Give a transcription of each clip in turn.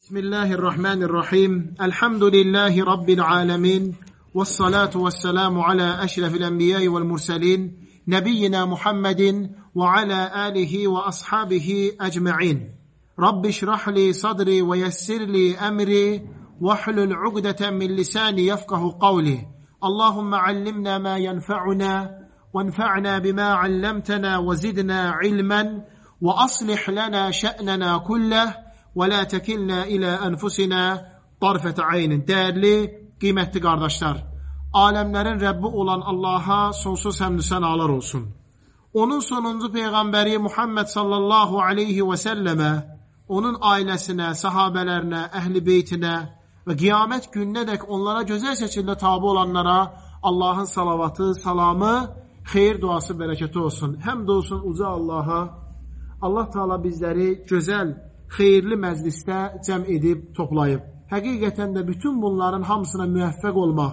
Bismillahirrahmanirrahim. Elhamdülillahi Rabbil alemin. Vessalatu vesselamu ala eşrefil enbiya'i vel murselin. Nebiyyina Muhammedin ve ala alihi ve ashabihi ecma'in. Rabbi şrahli sadri ve yessirli emri. Vahlul ugdeten min lisani yefkahu kavli. Allahümme allimna ma yenfa'una. Venfa'na bima allamtana ve zidna ilmen. Ve aslih lana şe'nena kulleh. وَلَا تَكِلْنَا إِلَى أَنْفُسِنَا طَرْفَةَ عَيْنٍ. Değerli, kıymetli kardeşler, alemlerin Rabbi olan Allah'a sonsuz hamdü senalar olsun. Onun sonuncu peygamberi Muhammed sallallahu aleyhi ve selleme, onun ailesine, sahabelerine, ehli beytine ve kıyamet gününe dek onlara güzel şekilde tabi olanlara Allah'ın salavatı, salamı, hayır duası, bereketi olsun. Hem de olsun uca Allah'a. Allah Teala bizleri güzel, xeyirli məclisdə cəm edib, toplayıb. Həqiqətən də bütün bunların hamısına müvəffəq olmaq,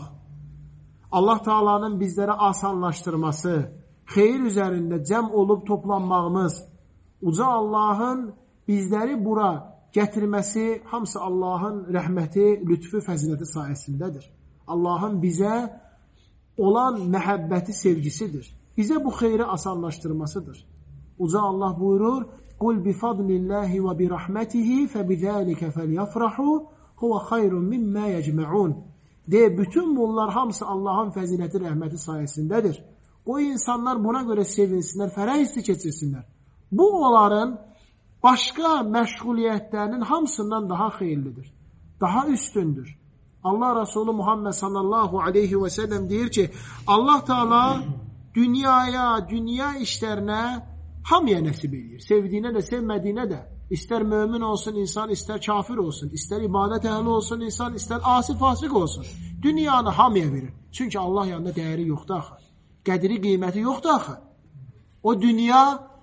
Allah Taala'nın bizlərə asanlaşdırması, xeyir üzərində cəm olub toplanmağımız, uca Allahın bizləri bura gətirməsi, hamısı Allahın rəhməti, lütfü, fəziləti sayəsindədir. Allahın bizə olan məhəbbəti, sevgisidir. Bizə bu xeyri asanlaşdırmasıdır. Uca Allah buyurur, قُلْ بِفَضْلِ اللّٰهِ وَبِرَحْمَتِهِ فَبِذَٰلِكَ فَلْيَفْرَحُوا هُوَ خَيْرٌ مِمَّا يَجْمَعُونَ. Bütün bunlar hamısı Allah'ın fəziləti, rəhməti sayəsindədir. O insanlar buna görə sevinsinlər, fərəh hissi keçirsinlər. Bu onların başqa məşğuliyyətlərinin hamısından daha xeyirlidir, daha üstündür. Allah Resulü Muhammed sallallahu aleyhi ve sellem deyir ki, Allah Teala dünyaya, dünya işlərinə hamıya nəsib edir. Sevdiyinə də, sevmədiyinə də. İstər mömin olsun insan, istər kafir olsun, istər ibadət əhli olsun insan, istər asi fasıq olsun. Dünyanı hamıya verir. Çünki Allah yanında dəyəri yoxdur axı. Qədiri, qiyməti yoxdur axı. O dünya,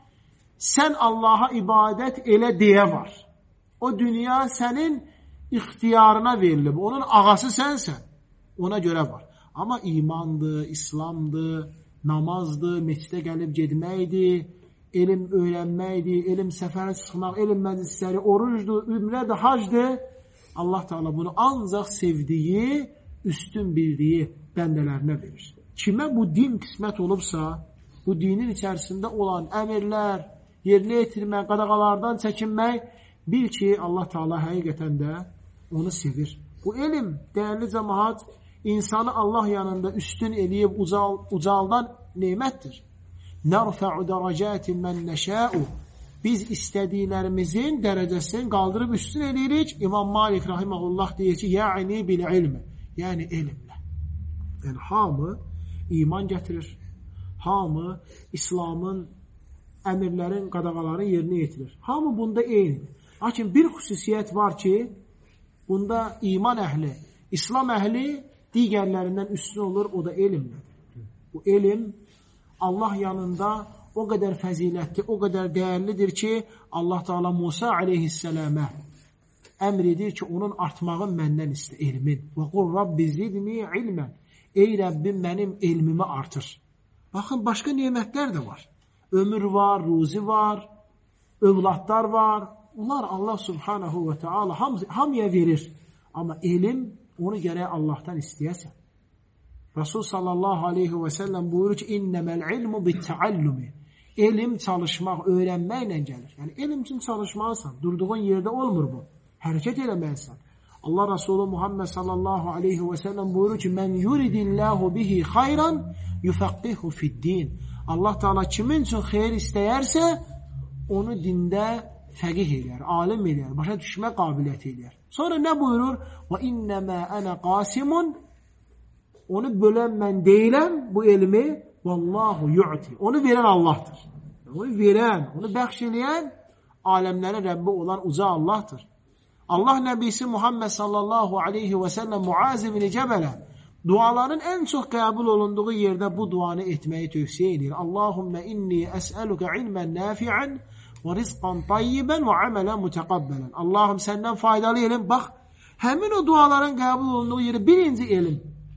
sən Allaha ibadət elə deyə var. O dünya sənin ixtiyarına verilib. Onun ağası sənsən. Ona görə var. Amma imandır, İslamdır, namazdır, meçidə gəlib gedməkdir, elm öyrənməkdir, elm səfərə çıxmaq, elm məclisləri, orucdur, ümrədir, hacdır. Allah Teala bunu ancaq sevdiyi, üstün bildiyi bəndələrinə verir. Kimə bu din qismət olubsa, bu dinin içərisində olan əmirlər, yerinə yetirmək, qadağalardan çəkinmək, bil ki, Allah Teala həqiqətən də onu sevir. Bu elm, dəyərli cəmaat, insanı Allah yanında üstün eləyib ucaldan neymətdir. Nərfə'u dərəcətin mən nəşə'u. Biz istədiklərimizin dərəcəsini qaldırıb üstün edirik. İmam Malik rahiməhullah deyir ki, ya'ni bil ilmi. Yəni elmlə. Yəni hamı iman gətirir. Hamı İslamın əmirlərin, qadağaların yerinə yetirir. Hamı bunda eynidir. Lakin bir xüsusiyyət var ki, bunda iman əhli, İslam əhli digərlərindən üstün olur, o da elmlədir. Bu elm Allah yanında o qədər fəzilətli, o qədər dəyərlidir ki, Allah Teala Musa aleyhisselamə əmr edir ki, onun artmağın məndən istə, elmin. Və qul Rabbi zidni ilmən. Ey Rəbbim, mənim elmimi artır. Baxın, başqa nemətlər də var. Ömür var, ruzi var, övladlar var. Bunlar Allah subhanahu və teala hamıya verir. Amma elm, onu gərək Allahdan istəyəsən. Resul sallallahu aleyhi ve sellem buyurur ki, innemel ilmu bitteallumi. Elm çalışmaq, öyrənməklə gəlir. Yəni, elm üçün çalışmalısan. Durduğun yerdə olmur bu. Hərəkət eləməlisən. Allah Resulü Muhammed sallallahu aleyhi ve sellem buyurur ki, men yuridillahu bihi xayran yufaqqihu fiddin. Allah Teala kimin üçün xeyir istəyərsə, onu dində fəqih eləyər, alim eləyər, başa düşmə qabiliyyəti eləyər. Sonra nə buyurur? Və innəmə ənə qasimun. Onu bölən mən deyiləm, bu elmi, vallahu yu'ti. Onu verən Allahdır. Onu verən, onu bəxş eləyən, aləmlərin Rəbbi olan uca Allahdır. Allah Nəbisi Muhammed sallallahu aleyhi və səlləm Muaz ibn Cəbələ duaların ən çox qəbul olunduğu yerdə bu duanı etməyi tövsiyə edir. Allahümmə inni əsəlükə ilmən nafi'ən və rizqan tayyibən və əmələn mütəqabbələn. Allahım səndən faydalı elm. Bax, həmin o duaların qəbul olunduğu yeri birinci elm.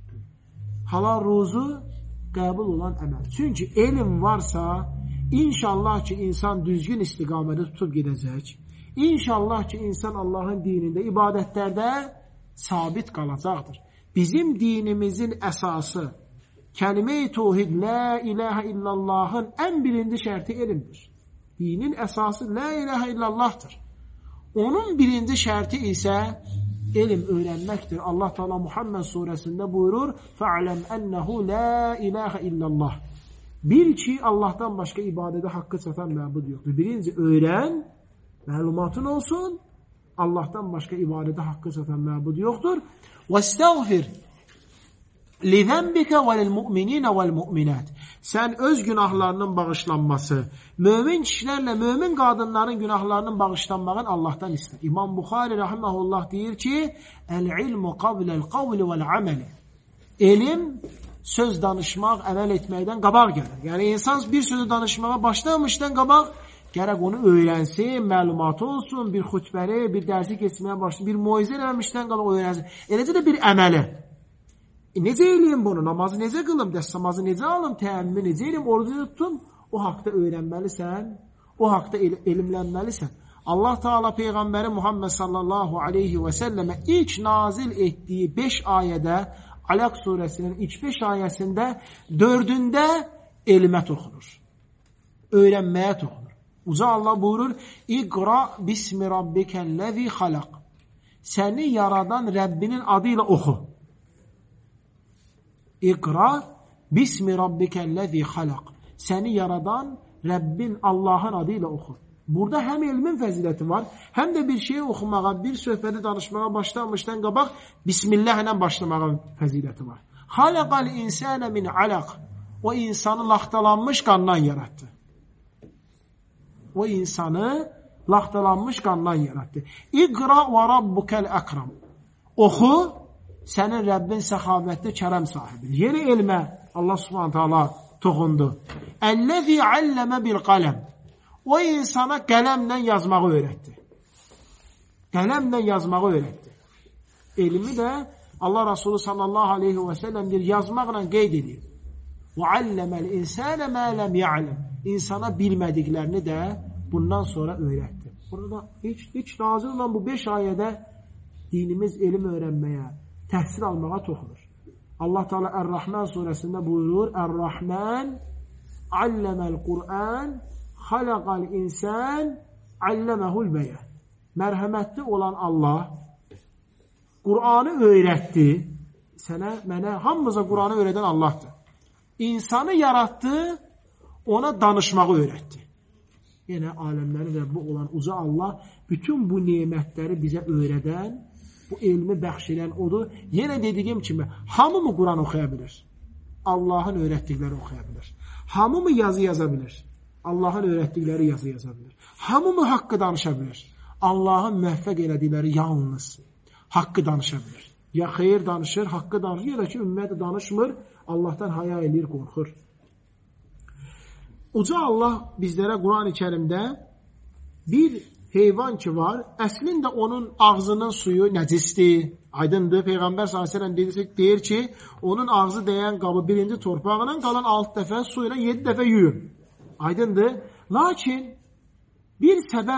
Halal ruzu, qəbul olan əməl. Çünki elm varsa, inşallah ki, insan düzgün istiqamədə tutub gedəcək. İnşallah ki, insan Allahın dinində, ibadətlərdə sabit qalacaqdır. Bizim dinimizin əsası, kəlime-i tevhid, la ilahe illallahın ən birinci şərti elmdir. Dinin əsası la ilahe illallahdır. Onun birinci şərti isə elm öyrənməkdir. Allah Teala Muhammed surəsində buyurur: "Fa'lem ennehu la ilahe illallah." Bil ki, Allahdan başqa ibadətə haqqı çatan məbud yoxdur. Birinci öyrən, məlumatın olsun. Allahdan başqa ibadətə haqqı çatan məbud yoxdur. "Vestağfir li zembika ve lil mu'minina ve'l mu'minat." Sən öz günahlarının bağışlanması, mömin kişilərlə mömin qadınların günahlarının bağışlanmağını Allahdan istər. İmam Buxari rahimehullah deyir ki: "El-ilmu qable'l qavli ve'l-amel." Elm söz danışmaq, əməl etməkdən qabaq gəlir. Yəni insan bir sözü danışmağa başlamışdan qabaq gərək onu öyrənsin, məlumatı olsun, bir xutbəni, bir dərsi keçməyə başlasın, bir moizə eləmişdən qabaq öyrənsin. Eləcə də bir əməli. Necə eləyim bunu? Namazı necə qılım? Dəst namazı necə alım? Təəmmümü necə eləyim? Orucu tutum? O haqda öyrənməlisən, o haqda elmlənməlisən. Allah Teala Peyğəmbəri Muhammed sallallahu aleyhi və səlləmə ilk nazil etdiyi 5 ayədə, Alaq surəsinin ilk 5 ayəsində 4-ündə elmə toxunur. Öyrənməyə toxunur. Uca Allah buyurur: "İqra bismi rabbikellezî halaq." Səni yaradan Rəbbinin adıyla oxu. İqra bismi rabbikellezî halaq. Səni yaradan Rəbbin, Allahın adıyla oxu. Burada həm elmin fəziləti var, həm də bir şeyi oxumağa, bir söhbəti danışmağa başlamışdan qabaq Bismillah ilə başlamağa fəziləti var. Halaqal insana min alaq. O insanı laxtalanmış qandan yaratdı. O insanı laxtalanmış qandan yaratdı. İqra və rabbukel akram. Oxu, sənin Rəbbin səxavətli, kərəm sahibidir. Yeni elmə Allah Subhanahu taala toxundu. Ellezî allama bil qalam. O insana qələmlə yazmağı öyrətdi. Qələmlə yazmağı öyrətdi. Elmi də Allah Resulü sallallahu aleyhi və səlləm bir yazmaqla qeyd edir. Və alləməl insənə mə ləm ya'ləm. İnsana bilmədiklərini də bundan sonra öyrətdi. Burada hiç nazil olan bu 5 ayədə dinimiz elm öyrənməyə, təhsil almağa toxunur. Allah Teala Er-Rahman surəsində buyurur: Er-Rahman alləməl Qur'an halaqal insan allamahul bayan. Mərhəmətli olan Allah Qur'anı öyrətdi. Sənə, mənə, hamımıza Qur'anı öyrədən Allahdır. İnsanı yaratdı, ona danışmağı öyrətdi. Yenə aləmlərin Rəbbi olan uca Allah bütün bu nemətləri bizə öyrədən, bu elmi bəxş edən odur. Yenə dediyim kimi, hamı mı Qur'an oxuya bilir? Allahın öyrətdikləri oxuya bilir. Hamı mı yazı yaza bilir? Allahın öyrətdikləri yazı yaza bilir. Hamı mı haqqı danışa bilir? Allahın müvəffəq elədikləri yalnız haqqı danışa bilir. Ya xeyir danışır, haqqı danışır, ya da ki, ümumiyyətlə danışmır, Allahdan haya eləyir, qorxur. Uca Allah bizlərə Quran-ı Kərimdə bir heyvan ki var, əslində onun ağzının suyu nəcisdir, aydındır. Peyğəmbər s.ə.v deyir ki, onun ağzı dəyən qabı birinci torpağına qalan 6 dəfə su ilə 7 dəfə yuyun. Aydındır. Lakin bir səbəb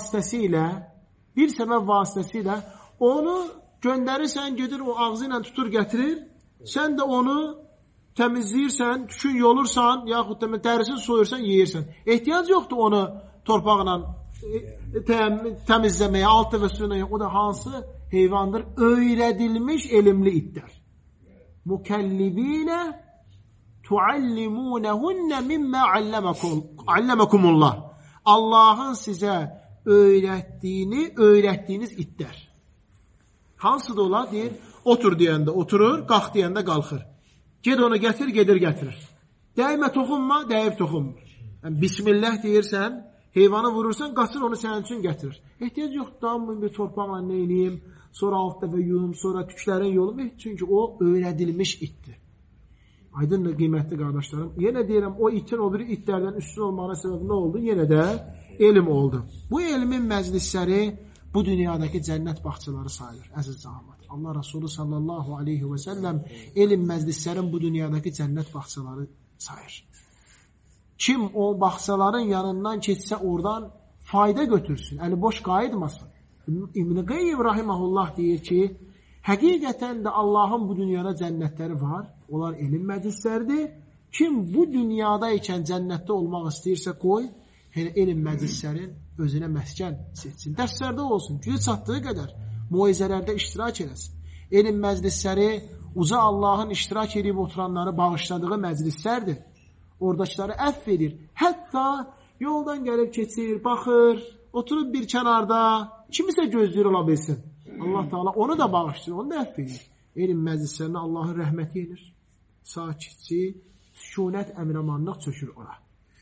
vasitəsilə onu göndərirsən, gedir o ağzı ilə tutur gətirir, sən də onu təmizləyirsən, tükün yolursan, yaxud da dərisini soyursan, yeyirsən. Ehtiyac yoxdur onu torpaqla təmizləməyə, alt dəfə suyuna yox. O da hansı heyvandır? Öyrədilmiş elmli itlər. Mükellibinə tuallimunəhunne mimmə allamakumullah. Allahın sizə öyrətdiyiniz itlər. Hansıdır olar? Deyir, otur deyəndə oturur, qalx deyəndə qalxır. Ged onu gətir, gedir gətirir. Dəymə toxunma, dəyib toxunmur. Yəni, Bismillah deyirsən, heyvanı vurursan, qaçır onu sənin üçün gətirir. Ehtiyac yoxdur, damın bir torpaqla nə eləyim, sonra alt dəfə yuyum, sonra tüklərin yolum. Çünki o öyrədilmiş itdir. Aydındır, qiymətli qardaşlarım. Yenə deyirəm, o itin o biri itlərdən üstün olmağına səbəb nə oldu? Yenə də elm oldu. Bu elmin məclisləri bu dünyadakı cənnət bağçaları sayılır, əziz cəmaət. Allah Resulü sallallahu aleyhi və səlləm elm məclislərin bu dünyadakı cənnət bağçaları sayır. Kim o bağçaların yanından keçsə oradan fayda götürsün, əli boş qayıtmasın. İbn-i Qeyyim rahiməhullah deyir ki, həqiqətən də Allahın bu dünyada cənnətləri var. Onlar elm məclisləridir. Kim bu dünyada ikən cənnətdə olmaq istəyirsə qoy, elm məclislərin özünə məskən seçsin. Dərslərdə olsun, gücü çatdığı qədər muizələrdə iştirak eləsin. Elm məclisləri uca Allahın iştirak edib oturanları bağışladığı məclislərdir. Oradakıları əfv edir. Hətta yoldan gəlib keçir, baxır, oturub bir kənarda, kimisə gözləyir ola bilsin. Allah Teala onu da bağışlayır, onu da əfv edir. Elm məclislərinə Allahın rəhməti edir. Sakitçi, sükunət, əminamanlıq çökür ora.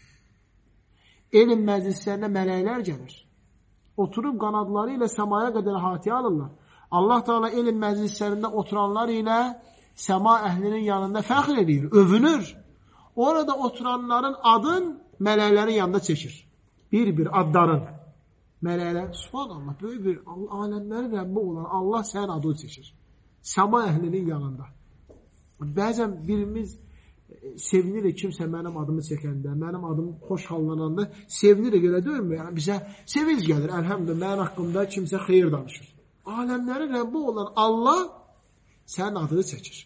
Elm məclislərinə mələklər gəlir. Oturub qanadları ilə səmaya qədər hatiyə alırlar. Allah Teala elm məclislərində oturanlar ilə səma əhlinin yanında fəxr edir, övünür. Orada oturanların adın mələklərin yanında çəkir. Bir-bir adların. Mələklər, subhanallah, böyük bir aləmlərin Rəbbi olan Allah sənin adını çəkir. Səma əhlinin yanında. Bəzən birimiz sevinirik kimsə mənim adımı çəkəndə, mənim adım xoş hallananda sevinirik, elə deyilmi? Yəni, bizə sevinç gəlir, əlhəmdülillah, mənim haqqımda kimsə xeyir danışır. Aləmlərin Rəbbi olan Allah sənin adını çəkir.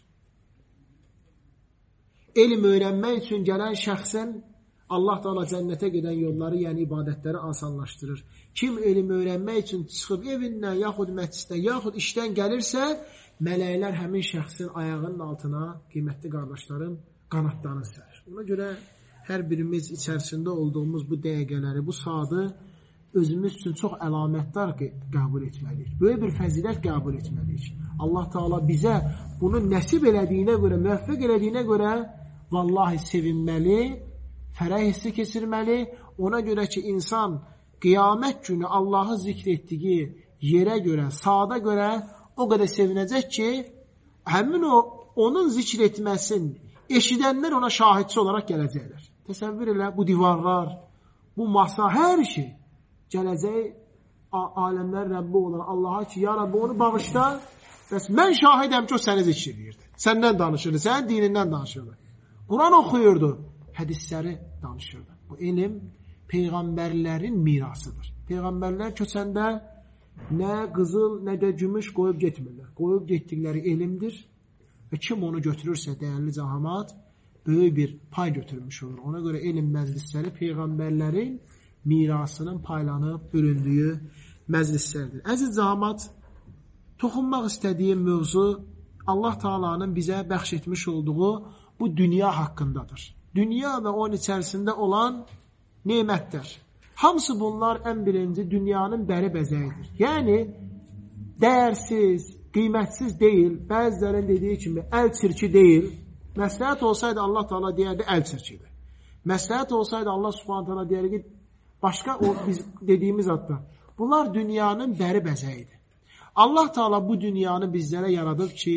Elm öyrənmək üçün gələn şəxsin Allah Teala cənnətə gedən yolları, yəni ibadətləri asanlaşdırır. Kim elm öyrənmək üçün çıxıb evindən, yaxud məclisdən, yaxud işdən gəlirsə, mələklər həmin şəxsin ayağının altına, qiymətli qardaşlarım, qanadlarını sərir. Ona görə hər birimiz içərisində olduğumuz bu dəqiqələri, bu saatı özümüz üçün çox əlamətdar qəbul etməliyik. Böyük bir fəzilət qəbul etməliyik. Allah Teala bizə bunu nəsib elədiyinə görə, müvəffəq elədiyinə görə vallahi sevinməli, fərəh hissi keçirməli. Ona görə ki, insan qiyamət günü Allahı zikr etdiyi yerə görə, saada görə o qədər sevinəcək ki, həmin onun zikr etməsin, eşidənlər ona şahidçi olaraq gələcəklər. Təsəvvür elə, bu divarlar, bu masa, hər şey gələcək aləmlər Rəbbi olan Allaha ki, ya Rabbi onu bağışla, bəs mən şahidəm ki, o səni zikr edirdi. Səndən danışırdı, sənin dinindən danışırdı. Quran oxuyurdu, hədisləri danışırdı. Bu elm peyğəmbərlərin mirasıdır. Peyğəmbərlər köçəndə nə qızıl, nə də gümüş qoyub getmirlər. Qoyub getdikləri elmdir və kim onu götürürsə, dəyərli cəmaət, böyük bir pay götürmüş olur. Ona görə elm məclisləri peyğəmbərlərin mirasının paylanıb bölündüyü məclislərdir. Əziz cəmaət, toxunmaq istədiyim mövzu Allah Taala'nın bizə bəxş etmiş olduğu bu dünya haqqındadır. Dünya və onun içərisində olan nemətlər. Hamısı bunlar ən birinci dünyanın bəri bəzəyidir. Yəni, dəyərsiz, qiymətsiz deyil, bəzilərin dediyi kimi əl çirki deyil. Məsləhət olsaydı Allah Teala deyərdi, əl çirkidir. Məsləhət olsaydı Allah Subhanahu Teala deyərdi, başqa o biz dediyimiz adda. Bunlar dünyanın bəri bəzəyidir. Allah Teala bu dünyanı bizlərə yaradıb ki,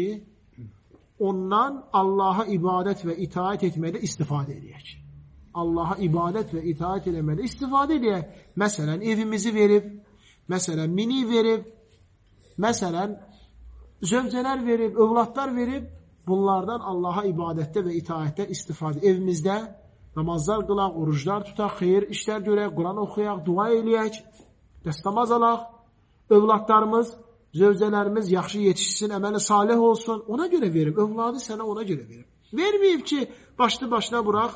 ondan Allaha ibadət və itaat etməkdə istifadə edək. Allaha ibadət və itaat etməkdə istifadə edək. Məsələn, evimizi verib, məsələn, mini verib, məsələn, zövcələr verib, övladlar verib, bunlardan Allaha ibadətdə və itaətdə istifadə. Evimizdə namazlar qılaq, oruclar tutaq, xeyir işlər görək, Quran oxuyaq, dua eləyək, dəstəmaz alaq, övladlarımız, zövcələrimiz yaxşı yetişsin, əməli salih olsun, ona görə verib, övladı sənə ona görə verib. Verməyib ki, başına bıraq,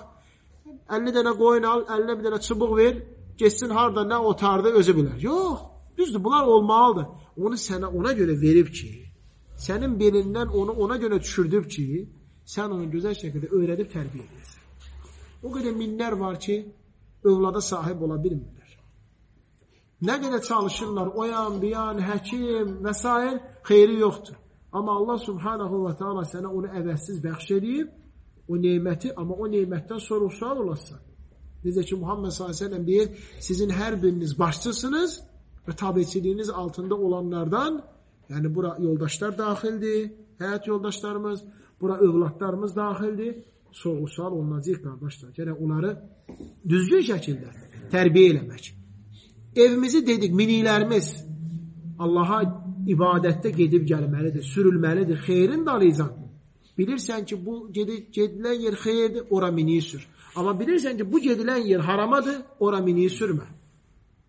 50 dənə qoyun al, 50 dənə çubuq ver, geçsin harada nə otardı özü bilər. Yox, düzdür, bunlar olmalıdır. Onu sənə ona görə verib ki, sənin belindən onu ona görə düşürdüb ki, sən onu gözəl şəkildə öyrədib tərbiyə edəsən. O qədər minlər var ki, övlada sahib ola bilmirlər. Nə qədər çalışırlar, oyan, biyan, həkim və s. xeyri yoxdur. Amma Allah Subhanahu və Teala sənə onu əvəzsiz bəxş edib, o neyməti, amma o neymətdən sonra sual olasın. Necə ki, Muhammed s.ə.v deyir, sizin hər biriniz başçısınız və tabiçiliyiniz altında olanlardan, yəni bura yoldaşlar daxildir, həyat yoldaşlarımız, bura övladlarımız daxildir, sual olunacaq qardaşlar. Yəni, onları düzgün şəkildə tərbiyə eləmək. Evimizi dedik, minilərimiz Allaha ibadətdə gedib gəlməlidir, sürülməlidir, xeyrin dalıcan. Bilirsən ki, bu gedilən yer xeyirdir, ora miniyi sür. Amma bilirsən ki, bu gedilən yer haramadır, ora miniyi sürmə.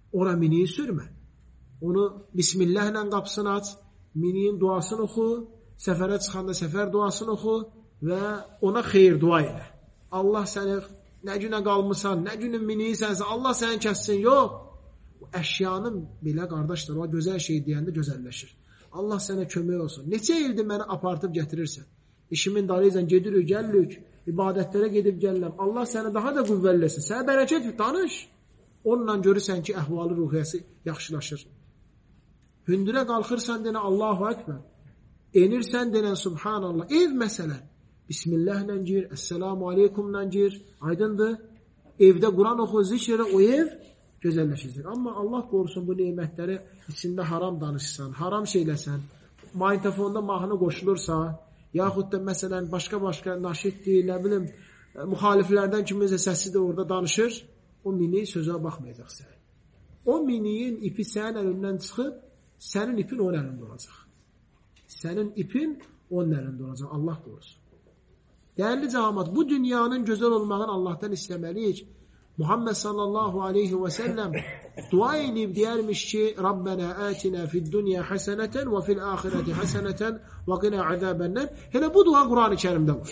Ora miniyi sürmə. Onu Bismillahla qapısını aç, miniyin duasını oxu, səfərə çıxanda səfər duasını oxu və ona xeyir dua elə. Allah səni nə günə qalmısan, nə günün miniyi sənsə, Allah səni kəssin, yox. Əşyanın belə qardaşlar, o gözəl şey deyəndə gözəlləşir. Allah sənə kömək olsun. Neçə ildir məni apartıb gətirirsən? İşimin darıyla gedirik, gəlirik, ibadətlərə gedib gəlirəm. Allah səni daha da qüvvəlləsin. Sənə bərəkət danış. Onunla görürsən ki, əhvalı ruhiyyəsi yaxşılaşır. Hündürə qalxırsan denə Allahu Ekber. Enirsən denə Subhanallah. Ev məsələn. Bismillahla gir, Esselamu Aleykümlə gir. Aydındır. Evdə Quran oxu, zikr o ev gözəlləşəcək. Amma Allah qorusun bu nemətləri içində haram danışsan, haram şeyləsən, magnitofonda mahnı qoşulursa, yaxud da məsələn başqa naşiddir, nə bilim, müxaliflərdən kiminsə səsi də orada danışır, o mini sözə baxmayacaq sən. O miniyin ipi sənin əlindən çıxıb, sənin ipin onun əlində olacaq. Sənin ipin onun əlində olacaq. Allah qorusun. Dəyərli cəmaət, bu dünyanın gözəl olmağını Allahdan istəməliyik. Muhammed sallallahu aleyhi və səlləm dua edib deyərmiş ki, Rabbənə ətinə fid-dünya həsənətən və fil-axirəti həsənətən və qinə əzəbənnər. Hələ bu dua Quran-ı Kərimdə var.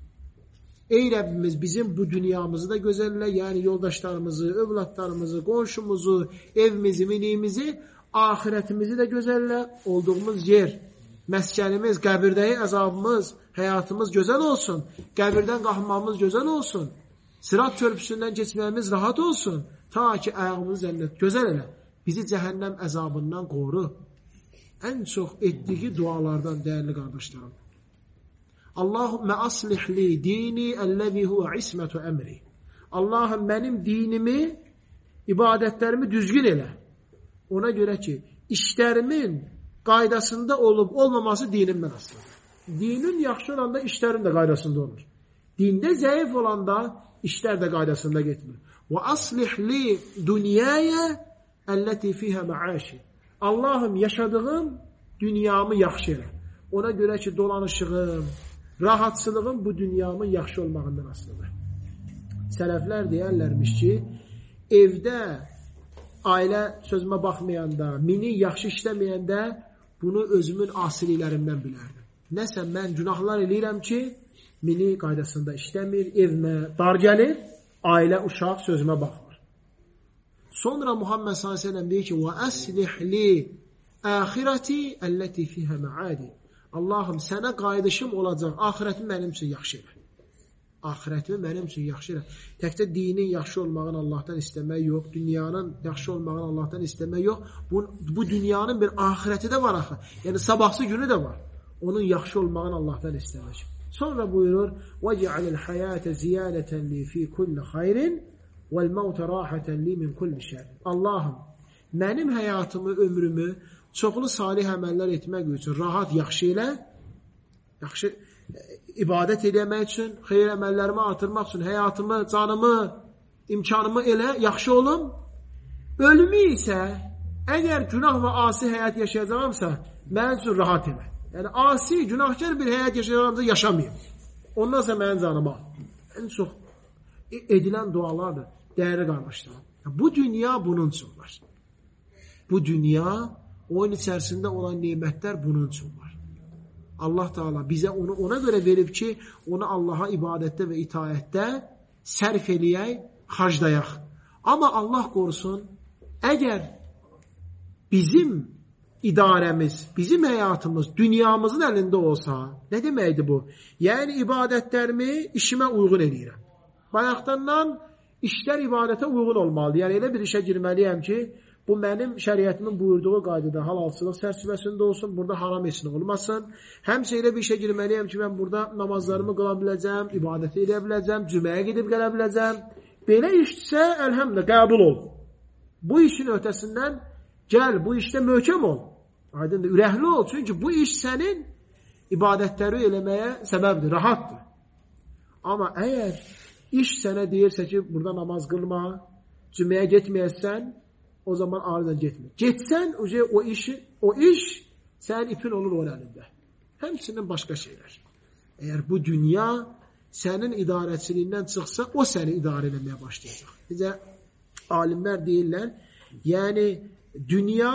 Ey Rəbbimiz, bizim bu dünyamızı da gözəllə, yəni yoldaşlarımızı, övladlarımızı, qonşumuzu, evimizi, minimizi, ahirətimizi də gözəllə, olduğumuz yer, məskənimiz, qəbirdəyi əzabımız, həyatımız gözəl olsun, qəbirdən qalxmamız gözəl olsun. Sırat körpüsündən keçməyimiz rahat olsun. Ta ki, ayağımız zənnət gözəl elə. Bizi cəhənnəm əzabından qoru. Ən çox etdiyi dualardan dəyərli qardaşlarım. Allahümmə aslihli dini əlləzi huvə ismətu əmri. Allahım, mənim dinimi, ibadətlərimi düzgün elə. Ona görə ki, işlərimin qaydasında olub olmaması dinimdən asılıdır. Dinin yaxşı olanda işlərin də qaydasında olur. Dində zəif olanda işlər də qaydasında getmir. Və aslih li dünyaya əlləti fihə məaşi. Allahım, yaşadığım dünyamı yaxşı elə. Ona görə ki, dolanışığım, rahatsızlığım bu dünyamın yaxşı olmağından asılıdır. Sələflər deyərlərmiş ki, evdə ailə sözümə baxmayanda, mini yaxşı işləməyəndə bunu özümün asiliklərimdən bilərdim. Nəsə mən günahlar eləyirəm ki, mini qaydasında işləmir, evmə dar gəlir, ailə, uşaq sözümə baxmır. Sonra Muhammed s.ə.v deyir ki, وَأَسْلِحْ لِي آخِرَتِي الَّتِي فِيهَا مَعَادِ. Allahım, sənə qayıdışım olacaq, ahirətim mənim üçün yaxşı elə. Ahirətimi mənim üçün yaxşı elə. Təkcə dinin yaxşı olmağını Allahdan istəmək yox, dünyanın yaxşı olmağını Allahdan istəmək yox. Bu dünyanın bir ahirəti də var axı. Yəni sabahsı günü də var. Onun yaxşı olmağını Allahdan istəmək. Sonra buyurur, وَجَعَلِ الْحَيَاةَ زِيَادَةً لِي فِي كُلِّ خَيْرٍ وَالْمَوْتَ رَاحَةً لِي مِنْ كُلِّ شَرٍ. Allahım, mənim həyatımı, ömrümü çoxlu salih əməllər etmək üçün rahat, yaxşı elə, yaxşı ibadət eləmək üçün, xeyir əməllərimi artırmaq üçün həyatımı, canımı, imkanımı elə, yaxşı olum. Ölümü isə, əgər günah və asi həyat yaşayacağamsa, mənim üçün rahat elə. Yəni, asi, günahkar bir həyat yaşayacağamsa yaşamayım. Ondan sonra mənim canıma. Ən çox edilən dualardır, dəyərli qardaşlarım. Bu dünya bunun üçün var. Bu dünya, onun içərisində olan nemətlər bunun üçün var. Allah Teala bizə onu ona görə verib ki, onu Allaha ibadətdə və itaətdə sərf eləyək, xarclayaq. Amma Allah qorusun, əgər bizim idarəmiz, bizim həyatımız dünyamızın əlində olsa, nə deməkdir bu? Yəni ibadətlərimi işimə uyğun eləyirəm. Bayaqdandan işlər ibadətə uyğun olmalıdır. Yəni elə bir işə girməliyəm ki, bu mənim şəriətimin buyurduğu qaydada halalçılıq çərçivəsində olsun, burada haram etsin olmasın. Həmçə elə bir işə girməliyəm ki, mən burada namazlarımı qıla biləcəm, ibadət edə biləcəm, cüməyə gedib gələ biləcəm. Belə işsə, əlhəmdə, qəbul ol. Bu işin ötəsindən gəl, bu işdə möhkəm ol. Aydındır, ürəkli ol. Çünki bu iş sənin ibadətləri eləməyə səbəbdir, rahatdır. Amma əgər iş sənə deyirsə ki, burada namaz qılma, cüməyə getməyəsən, o zaman ardından getmir. Getsən, o iş sənin ipin olur onun əlində. Həmçinin başqa şeylər. Əgər bu dünya sənin idarəçiliyindən çıxsa, o səni idarə eləməyə başlayacaq. Necə alimlər deyirlər, Yəni, dünya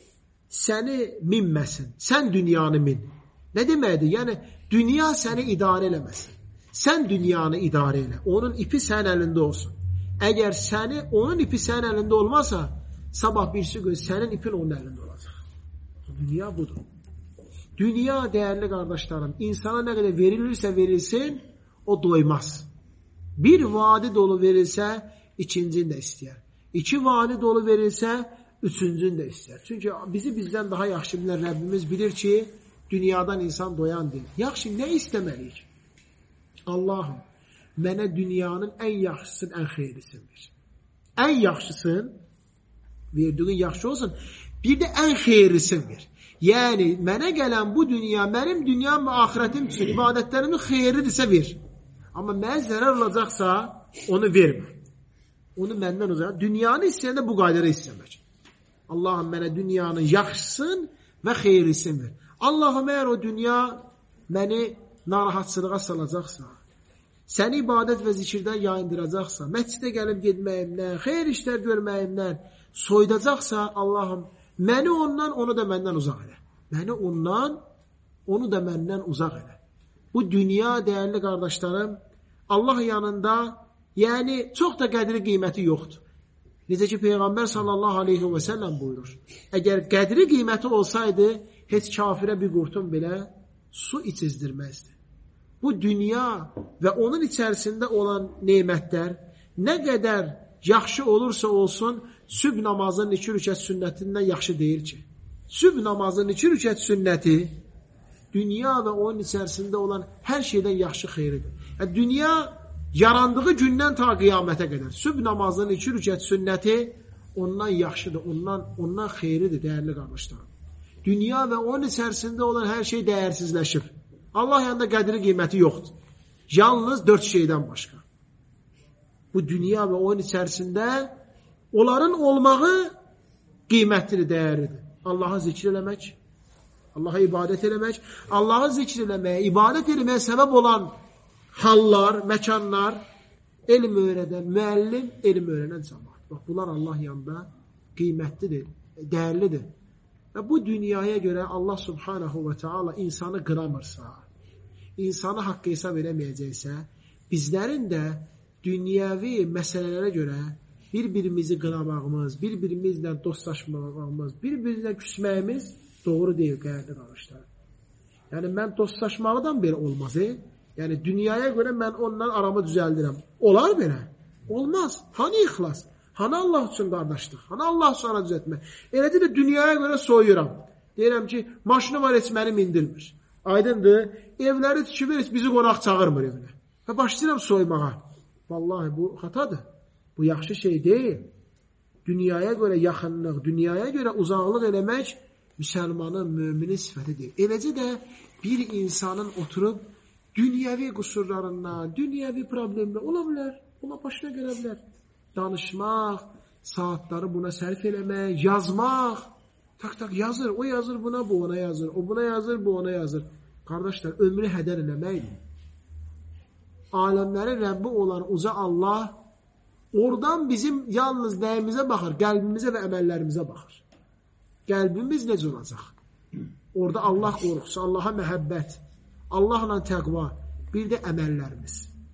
səni minməsin. Sən dünyanı min. Nə deməkdir? Yəni, dünya səni idarə eləməsin. Sən dünyanı idarə elə. Onun ipi sənin əlində olsun. Əgər onun ipi sənin əlində olmasa, sabah birisi gün sənin ipin onun əlində olacaq. Dünya budur. Dünya, dəyərli qardaşlarım, insana nə qədər verilirsə verilsin, o doymaz. Bir vadi dolu verilsə, ikincini də istəyər. 2 vadi dolu verilsə, üçüncünü də istəyər. Çünki bizi bizdən daha yaxşı bilən Rəbbimiz bilir ki, dünyadan insan doyan deyil. Yaxşı, nə istəməliyik? Allahım, mənə dünyanın ən yaxşısını, ən xeyrisini ver. Ən yaxşısını, verdiğin yaxşı olsun, bir də ən xeyrisini ver. Yəni, mənə gələn bu dünya, mənim dünyam və axirətim üçün ibadətlərimin xeyridirsə ver. Amma mənə zərər olacaqsa, onu vermə. Onu məndən uzaq. Dünyanı istəyəndə bu qaydada istəmək. Allahım, mənə dünyanın yaxşısını və xeyrisini ver. Allahım, əgər o dünya məni narahatçılığa salacaqsa, səni ibadət və zikirdən yayındıracaqsa, məscidə gəlib gedməyimdən, xeyir işlər görməyimdən soyudacaqsa, Allahım, məni ondan, onu da məndən uzaq elə. Məni ondan, onu da məndən uzaq elə. Bu dünya, dəyərli qardaşlarım, Allah yanında, yəni çox da qədri qiyməti yoxdur. Necə ki, Peyğəmbər sallallahu aleyhi və səlləm buyurur. Əgər qədri qiyməti olsaydı, heç kafirə bir qurtum belə su içizdirməzdi. Bu dünya və onun içərisində olan neymətlər nə qədər yaxşı olursa olsun, sübh namazının 2 rükət sünnətindən yaxşı deyil ki. Sübh namazının 2 rükət sünnəti dünya və onun içərisində olan hər şeydən yaxşı xeyridir. Yəni, dünya yarandığı gündən ta qiyamətə qədər. Sübh namazının 2 rükət sünnəti ondan yaxşıdır, ondan xeyridir, dəyərli qardaşlarım. Dünya və onun içərisində olan hər şey dəyərsizləşib. Allah yanında qədri qiyməti yoxdur. Yalnız 4 şeydən başqa. Bu dünya və onun içərisində onların olmağı qiymətlidir, dəyərlidir. Allah'a zikr eləmək, Allah'a ibadət eləmək, Allah'a zikr eləməyə, ibadət eləməyə səbəb olan hallar, məkanlar, elm öyrədən, müəllim, elm öyrənən cəmaət. Bax, bunlar Allah yanında qiymətlidir, dəyərlidir. Və bu dünyaya görə Allah subhanahu və teala insanı qıramırsa, insanı haqqı hesab eləməyəcəksə, bizlərin də dünyəvi məsələlərə görə bir-birimizi qıramağımız, bir-birimizlə dostlaşmağımız, bir-birimizlə küsməyimiz doğru deyil, qəyərli qardaşlar. Yəni, mən dostlaşmaqdan belə olmaz. Yəni, dünyaya görə mən ondan aramı düzəldirəm. Olar belə? Olmaz. Hani ixlas? Hani Allah üçün qardaşlıq? Hani Allah üçün ara düzəltmək? Eləcə də dünyaya görə soyuram. Deyirəm ki, maşını var, heç məni mindirmir. Aydındır, evləri tikibir, heç bizi qonaq çağırmır evinə. Və başlayıram soymağa. Vallahi bu xatadır. Bu yaxşı şey deyil. Dünyaya görə yaxınlıq, dünyaya görə uzaqlıq eləmək müsəlmanın, müminin sifəti deyil. Eləcə də bir insanın oturub dünyəvi qüsurlarından, dünyəvi problemlə ola bilər, ona başına gələ bilər. Danışmaq, saatları buna sərf eləmək, yazmaq, tak yazır, o yazır buna, bu ona yazır, o buna yazır, bu ona yazır. Qardaşlar, ömrü hədər eləməkdir. Aləmlərin Rəbbi olan uca Allah oradan bizim yalnız nəyimizə baxır, qəlbimizə və əməllərimizə baxır. Qəlbimiz necə olacaq? Orada Allah qorxusu, Allaha məhəbbət, Allahla təqva, bir də əməllərimiz.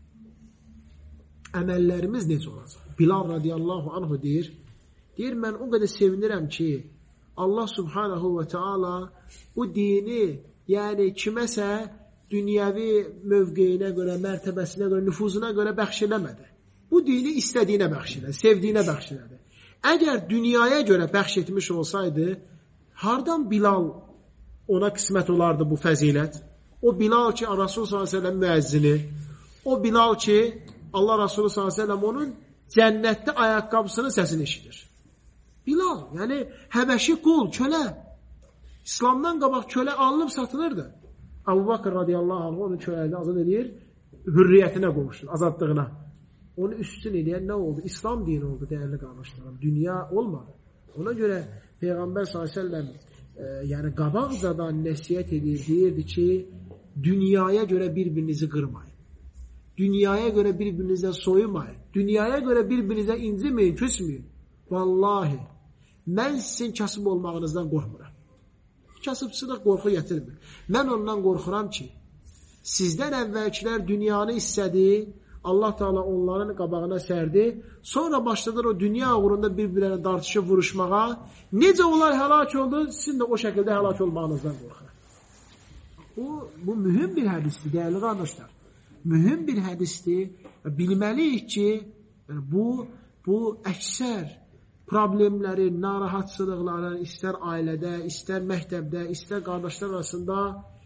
Əməllərimiz necə olacaq? Bilal radiyallahu anhu deyir, mən o qədər sevinirəm ki, Allah subhanahu və teala bu dini, yəni kiməsə dünyəvi mövqeyinə görə, mərtəbəsinə görə, nüfuzuna görə bəxş eləmədi. Bu dini istədiyinə bəxş elədi, sevdiyinə bəxş elədi. Əgər dünyaya görə bəxş etmiş olsaydı, hardan Bilal ona qismət olardı bu fəzilət? O Bilal ki, Rasulullah s.ə.v müəzzini, o Bilal ki, Allah Rasulü s.ə.v onun cənnətdə ayaqqabısının səsini eşidir. Bilal, yəni Həbəşi qul, kölə. İslamdan qabaq kölə alınıb satılırdı. Əbu Bakır radiyallahu anh onu kölədə azad edir, hürriyyətinə qovuşdur, azadlığına. Onu üstün edən nə oldu? İslam dini oldu, dəyərli qardaşlarım. Dünya olmadı. Ona görə Peyğəmbər s.ə.v yəni qabaqcadan nəsiyyət edir, deyirdi ki, dünyaya görə bir-birinizi qırmayın. Dünyaya görə bir-birinizə soyumayın. Dünyaya görə bir-birinizə inciməyin, küsməyin. Vallahi, mən sizin kasıb olmağınızdan qorxmuram. Kasıbçılıq qorxu gətirmir. Mən ondan qorxuram ki, sizdən əvvəlkilər dünyanı istədi, Allah Teala onların qabağına sərdi, sonra başladılar o dünya uğrunda bir-birlərinə dartışıb vuruşmağa. Necə onlar həlak oldu, sizin də o şəkildə həlak olmağınızdan qorxuram. Bu mühüm bir hədisdir, dəyərli qardaşlar. Mühüm bir hədisdir. Bilməliyik ki, bu əksər problemləri, narahatçılıqları, istər ailədə, istər məktəbdə, istər qardaşlar arasında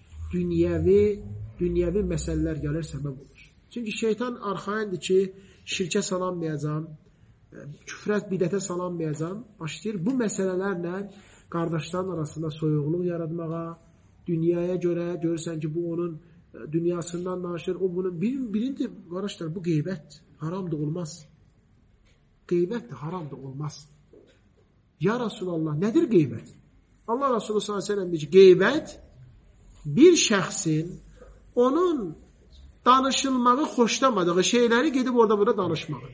dünyəvi məsələlər gəlir, səbəb olur. Çünki şeytan arxayındır ki, şirkə salanmayacam, küfrət, bidətə salanmayacam, başlayır bu məsələlərlə qardaşların arasında soyuqluq yaratmağa, dünyaya görə görürsən ki, bu onun dünyasından danışır, o bunu birinci qardaşlar, bu qeybət, haram da olmaz. Qeybət də haram da olmaz. Ya Resulallah, nədir qeybət? Allah Resulü sallallahu əleyhi və səlləm deyir ki, qeybət bir şəxsin onun danışılmağı xoşlamadığı şeyləri gedib orada burada danışmağı.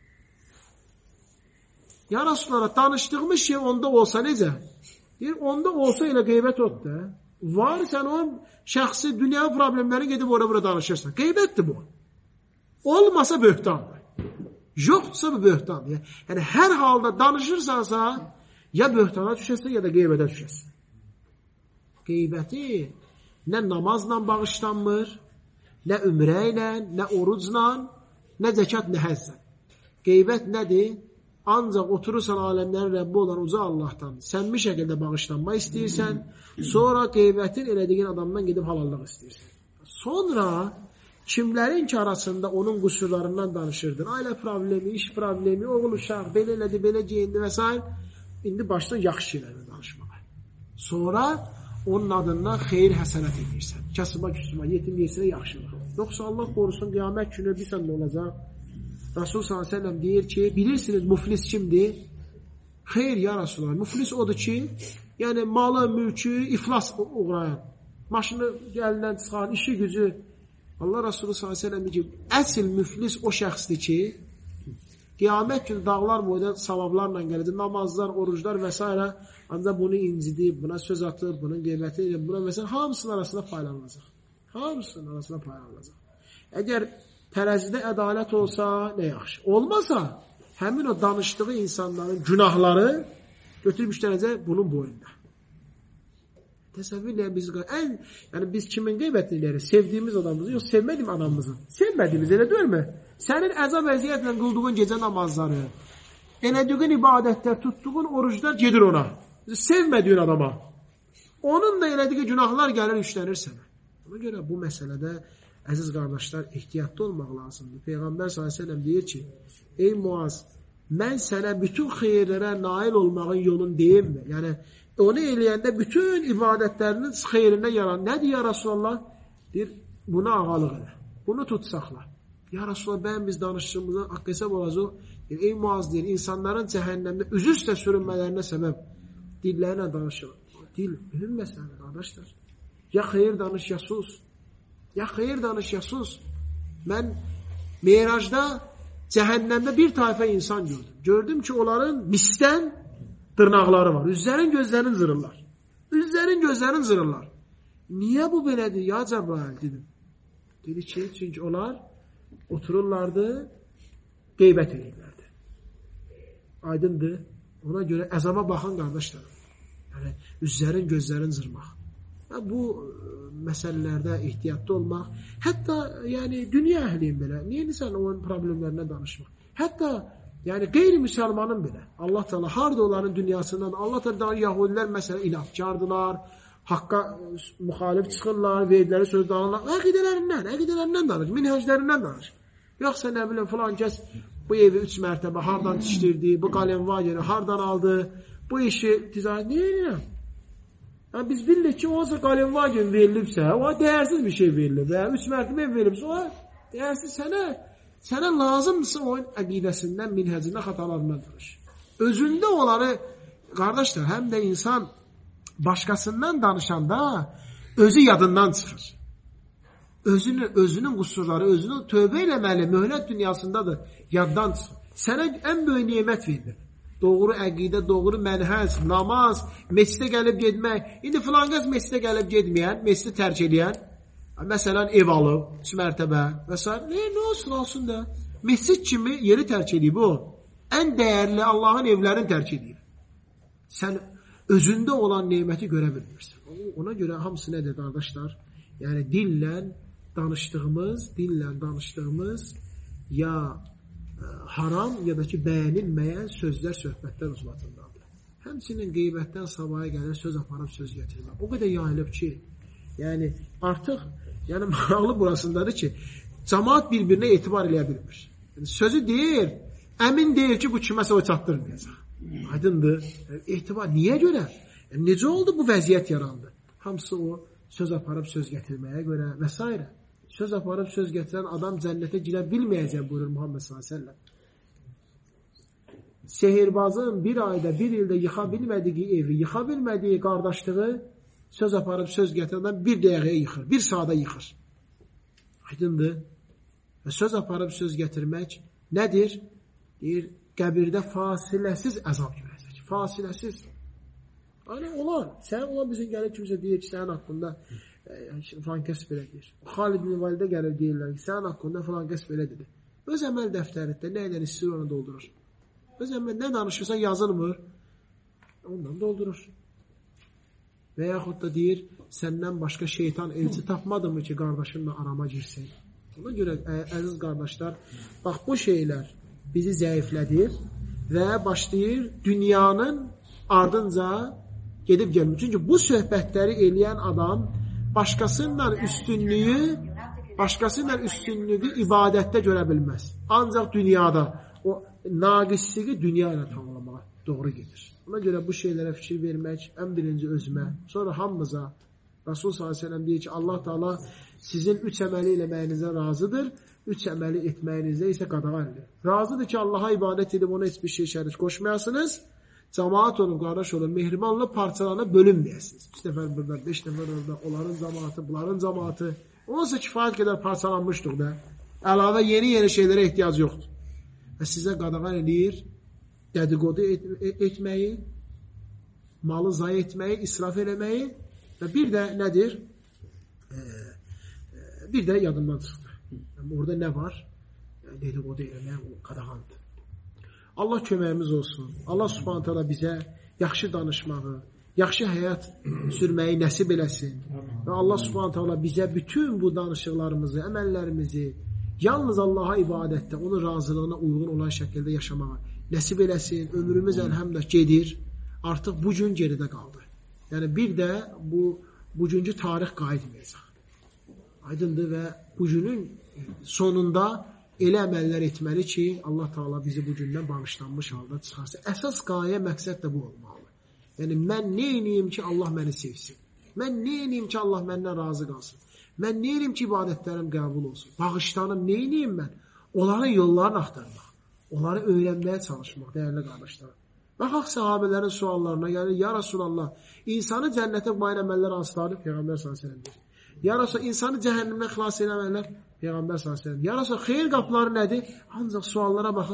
Ya Resulallah, danışdığımız şey onda olsa necə? Deyir, onda olsa elə qeybət odur da. Var, sən o şəxsi dünya problemləri gedib orada burada danışırsan. Qeybətdir bu. Olmasa böhtandır. Yoxdursa bu böhtandır. Yəni, hər halda danışırsansa, ya böhtana düşəsən, ya da qeybətə düşəsən. Qeybəti nə namazla bağışlanmır, nə ümrə ilə, nə orucla, nə zəkat, nə həzzlə. Qeybət nədir? Ancaq oturursan aləmlərin Rəbbi olan uca Allahdan sənmi şəkildə bağışlanma istəyirsən, sonra qeybətin elədiyin adamdan gedib halallıq istəyirsən. Sonra kimlərin ki arasında onun qüsurlarından danışırdın, ailə problemi, iş problemi, oğul uşaq, belə elədi, belə geyindi və s. İndi başla yaxşı şeylərlə danışmağa. Sonra onun adından xeyir həsənət edirsən. Kasıba, küsüba, yetim yesinə yaxşılıq. Yoxsa Allah qorusun, qiyamət günü bir səndə olacaq. Rasul sallallahu əleyhi və səlləm deyir ki, bilirsiniz müflis kimdir? Xeyr ya Rasulullah. Müflis odur ki, yəni malı, mülkü iflas uğrayan, maşını gəlindən çıxan, işi gücü. Allah Rasulü sallallahu əleyhi və səlləm deyir ki, əsl müflis o şəxsdir ki, qiyamət günü dağlar boyda savablarla gələcək, namazlar, oruclar və s. Ancaq bunu incidib, buna söz atıb, bunun qeybəti edib, buna və s. hamısının arasında paylanılacaq. Hamısının arasında paylanılacaq. Əgər tərəzidə ədalət olsa, nə yaxşı. Olmasa, həmin o danışdığı insanların günahları götürmüşlərəcək bunun boyunda. Təsəvvür eləyək, biz kimin qeybətini eləyək? Sevdiyimiz adamımızı, yox, sevmədim anamızı. Sevmədiyimiz, elə deyil mi? Sənin əzab əziyyətlə qıldığın gecə namazları, elədiyin ibadətlər, tutduğun oruclar gedir ona. Sevmədiyin adama. Onun da elədiyi günahlar gəlir, işlənir sənə. Ona görə bu məsələdə əziz qardaşlar, ehtiyatlı olmaq lazımdır. Peyğəmbər s.ə.v deyir ki, ey Muaz, mən sənə bütün xeyirlərə nail olmağın yolunu deyimmi? Yəni, onu eləyəndə bütün ibadətlərinin xeyrinə yaran. Nədir ya Rasulallah? Deyir, buna ağalıq elə. Bunu tutsaqla. Ya Rasulallah, bəyəm biz danışdığımızda haqq hesab olacaq. Ey Muaz deyir, insanların cəhənnəmdə üzü üstə sürünmələrinə səbəb dillərlə danışır. Dil, mühüm məsələdir, qardaşlar. Ya xeyir danış, ya sus. Ya xeyir danış, ya sus. Mən Meyracda cəhənnəmdə bir tayfa insan gördüm. Gördüm ki, onların misdən dırnaqları var. Üzlərin, gözlərin zırırlar. Üzlərin, gözlərin zırırlar. Niyə bu belədir? Ya Cəbrail dedim. Dedi ki, çünki onlar otururlardı, qeybət edirlərdi. Aydındır. Ona görə əzaba baxın, qardaşlar. Yəni, üzlərin, gözlərin zırmaq. Bu məsələlərdə ehtiyatlı olmaq, hətta yəni dünya əhliyim belə, niyə sən onun problemlərinə danışmaq? Hətta yəni qeyri-müsəlmanın belə, Allah Teala harda onların dünyasından, Allah Teala Yahudilər məsələn inatkardılar, haqqa müxalif çıxırlar, verdikləri söz danırlar, əqidələrindən danış, minhəclərindən danış. Yoxsa nə bilin filan kəs bu evi 3 mərtəbə hardan tişdirdi, bu qalenvageni hardan aldı, bu işi ticarət, niyə edirəm? Yəni, biz bilirik ki, olsa qalenvagen verilibsə, o dəyərsiz bir şey verilib və 3 mərtəbə verilibsə, o dəyərsiz sənə lazımdırsa o əqidəsindən, minhəcindən, xatalarından danış. Özündə onları, qardaşlar, həm də insan başqasından danışanda özü yadından çıxır. Özünün qüsurları, özünün tövbə eləməli, möhlət dünyasındadır, yaddan çıxır. Sənə ən böyük nimət verilir. doğru əqidə, doğru mənhəc, namaz, məscidə gəlib getmək. İndi filan kəs məscidə gəlib getməyən, məscidi tərk edən, məsələn, ev alıb, 3 mərtəbə və s. Nə olsun, olsun da. Məscid kimi yeri tərk edib o. Ən dəyərli Allahın evlərini tərk edib. Sən özündə olan neməti görə bilmirsən. Ona görə hamısı nədir, qardaşlar? Yəni, dillə danışdığımız ya haram, ya da ki, bəyənilməyən sözlər, söhbətlər uzlatındadır. Həmçinin qeybətdən savaya gələn söz aparıb söz gətirmək. O qədər yayılıb ki, yəni, artıq, yəni, maraqlı burasındadır ki, cəmaat bir-birinə etibar eləyə bilmir. Yəni, sözü deyir, əmin deyir ki, bu kiməsə o çatdırmayacaq. Aydındır. Etibar, niyə görə? Yəni, necə oldu bu vəziyyət yarandı? Hamısı o söz aparıb söz gətirməyə görə və s. Söz aparıb söz gətirən adam cənnətə girə bilməyəcək buyurur Muhammed s.ə.v. Sehirbazın bir ayda, bir ildə yıxa bilmədiyi evi, yıxa bilmədiyi qardaşlığı söz aparıb söz gətirən bir dəqiqəyə yıxır, bir saata yıxır. Aydındır. Və söz aparıb söz gətirmək nədir? Deyir, qəbirdə fasiləsiz əzab görəcək. Fasiləsiz. Aynen olar. Sən ola bizim gəlir kimsə deyir ki, sənin haqqında falan kəs belə deyir. Xalid bin Validə gəlir deyirlər ki, sənin haqqında falan kəs belə dedi. Öz əməl dəftərində nə ilə istəyir onu doldurur. Öz əməl nə danışırsa yazılmır, ondan doldurur. Və yaxud da deyir, səndən başqa şeytan elçi tapmadımı ki, qardaşınla arama girsin. Ona görə, əziz qardaşlar, bax bu şeylər bizi zəiflədir və başlayır dünyanın ardınca gedib gəlmir. Çünki bu söhbətləri eləyən adam başqasından üstünlüyü ibadətdə görə bilməz. Ancaq dünyada o naqisliyi dünya ilə tanımlamağa doğru gedir. Ona görə bu şeylərə fikir vermək ən birinci özümə, sonra hamımıza. Rasul s.ə.v deyir ki, Allah Teala sizin 3 əməli eləməyinizə razıdır, 3 əməli etməyinizə isə qadağan edir. Razıdır ki, Allaha ibadət edib ona heç bir şey şərik qoşmayasınız. Cəmaat olun, qardaş olun, mehribanla parçalarına bölünməyəsiniz. 3 nəfər burada, 5 nəfər orada, onların cəmaatı, bunların cəmaatı. Onsa kifayət qədər parçalanmışdıq da. Əlavə yeni şeylərə ehtiyac yoxdur. Və sizə qadağan edir, dedikodu etməyi, malı zayi etməyi, israf eləməyi və bir də nədir? Bir də yadımdan çıxdı. Orada nə var? Dedikodu eləməyə qadağandır. Allah köməyimiz olsun. Allah Subhanahu taala bizə yaxşı danışmağı, yaxşı həyat sürməyi nəsib eləsin. Və Allah Subhanahu taala bizə bütün bu danışıqlarımızı, əməllərimizi yalnız Allaha ibadətdə, onun razılığına uyğun olan şəkildə yaşamağı nəsib eləsin. Ömrümüz əlhəmdülillah gedir. Artıq bu gün geridə qaldı. Yəni bir də bugünkü tarix qayıtmayacaq. Aydındır və bu günün sonunda elə əməllər etməli ki, Allah Teala bizi bu gündən bağışlanmış halda çıxarsın. Əsas qayə, məqsəd də bu olmalı. Yəni, mən nə edeyim ki, Allah məni sevsin? Mən nə edeyim ki, Allah məndən razı qalsın? Mən nə edeyim ki, ibadətlərim qəbul olsun? Bağışlanım, nə edeyim mən? Onların yollarını axtarmaq, onları öyrənməyə çalışmaq, dəyərli qardaşlarım. Baxaq sahabələrin suallarına gəlir, ya Rasulallah, insanı cənnətə qoyan əməllər hansılardır? Peyğəmbər s.ə.v deyir. Ya Rasulallah, insanı cəhənnəmdən xilas edən əməllər? Peyğəmbər s.ə.v. Ya Rasulallah, xeyir qapıları nədir? Ancaq suallara baxın,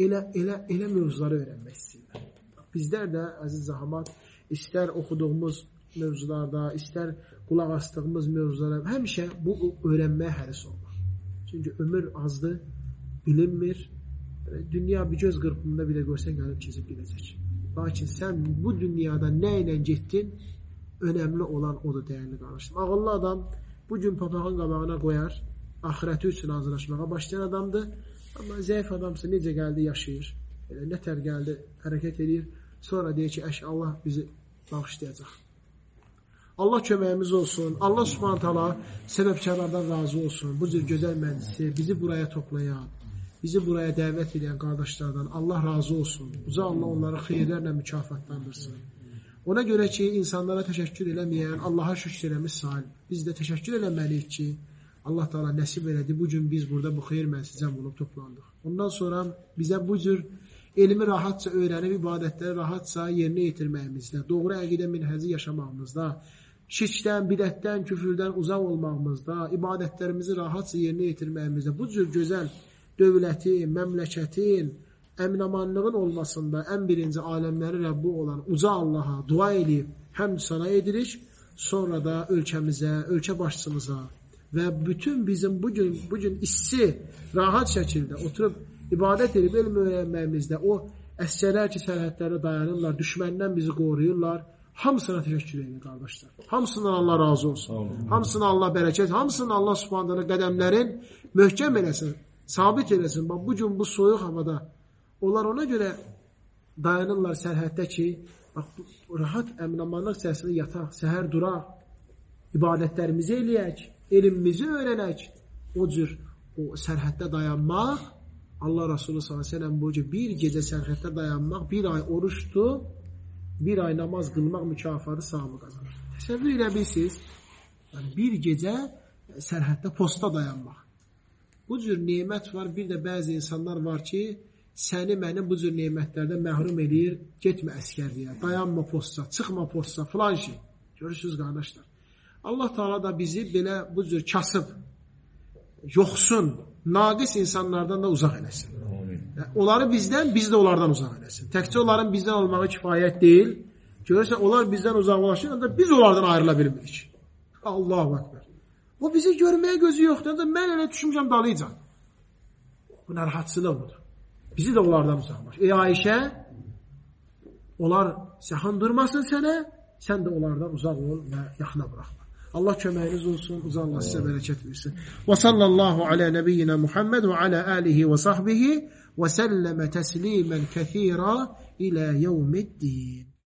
elə mövzuları öyrənmək istəyirlər. Bizlər də, əziz zəhamat, istər oxuduğumuz mövzularda, istər qulaq astığımız mövzulara, həmişə bu öyrənməyə həris olmaq. Çünki ömür azdır, bilinmir. Dünya bir göz qırpımında belə görsən gəlib keçib gedəcək. Lakin sən bu dünyada nə ilə getdin, önəmli olan odur, dəyərli qardaşım. Ağıllı adam bu gün papağın qabağına qoyar, axirəti üçün hazırlaşmağa başlayan adamdır. Amma zəif adamsa necə gəldi, yaşayır. Nətər gəldi, hərəkət edir. Sonra deyir ki, Allah bizi bağışlayacaq. Allah köməyimiz olsun. Allah Subhanahu taala səbəbkarlardan razı olsun. Bu cür gözəl məclisi bizi buraya toplayan, bizi buraya dəvət edən qardaşlardan Allah razı olsun. Uca Allah onları xeyirlərlə mükafatlandırsın. Ona görə ki, insanlara təşəkkür eləməyən, Allaha şükür eləmiş salih. Biz də təşəkkür eləməliyik ki, Allah Teala nəsib elədi. Bu gün biz burada bu xeyir məclisi cəm olub toplandıq. Ondan sonra bizə bu cür elmi rahatca öyrənib, ibadətləri rahatca yerinə yetirməyimizdə, doğru əqidə minhəzi yaşamağımızda, şirkdən, bidətdən, küfürdən uzaq olmağımızda, ibadətlərimizi rahatca yerinə yetirməyimizdə, bu cür gözəl dövlətin, məmləkətin, əminamanlığın olmasında ən birinci aləmləri Rəbbi olan uca Allaha dua edib, həmd sana edirik, sonra da ölkəmizə, ölkə başçımıza və bütün bizim bugün issi, rahat şəkildə oturub ibadət edib elm öyrənməyimizdə o əsgərlər ki, sərhədlərə dayanırlar, düşməndən bizi qoruyurlar. Hamısına təşəkkür edin, qardaşlar. Hamısından Allah razı olsun. Hamısına Allah bərəkət, hamısına Allah subhanələ qədəmlərin möhkəm eləsin, sabit eləsin. Bax, bugün bu soyuq havada onlar ona görə dayanırlar sərhəddə ki, bax, rahat əminamanlıq içərisində yataq, səhər duraq, ibadətlərimizi eləyək, elmimizi öyrənək. O cür o sərhəddə dayanmaq, Allah Resulü s.ə.v bu cür bir gecə sərhəddə dayanmaq, bir ay oruçdu, bir ay namaz qılmaq mükafatı savabı qazanır. Təsəvvür edə bilirsiniz, yəni bir gecə sərhəddə posta dayanmaq. Bu cür nemət var, bir də bəzi insanlar var ki, səni məni bu cür nemətlərdən məhrum edir, getmə əskərliyə, dayanma posta, çıxma posta, filan şey. Görürsünüz, qardaşlar. Allah Teala da bizi belə bu cür kasıb, yoxsun, naqis insanlardan da uzaq eləsin. Onları bizdən, biz də onlardan uzaq eləsin. Təkcə onların bizdən olmağı kifayət deyil. Görürsən, onlar bizdən uzaqlaşır, biz onlardan ayrıla bilmirik. Allahu Ekber. O bizi görməyə gözü yoxdur. Mən elə düşünmüşəm dalayacam. Bu narahatçılıq budur. Bizi də onlardan uzaqlaş. Ey Ayşə, onlar yaxın durmasın sənə, sən də onlardan uzaq ol və yaxına buraxma. Allah köməyiniz olsun, Allah sizə bərəkət versin. Və sallallahu alə nəbiyyina Muhammed və alə alihi və sahbihi və səlləmə təslimən kəthira ilə yevmiddin.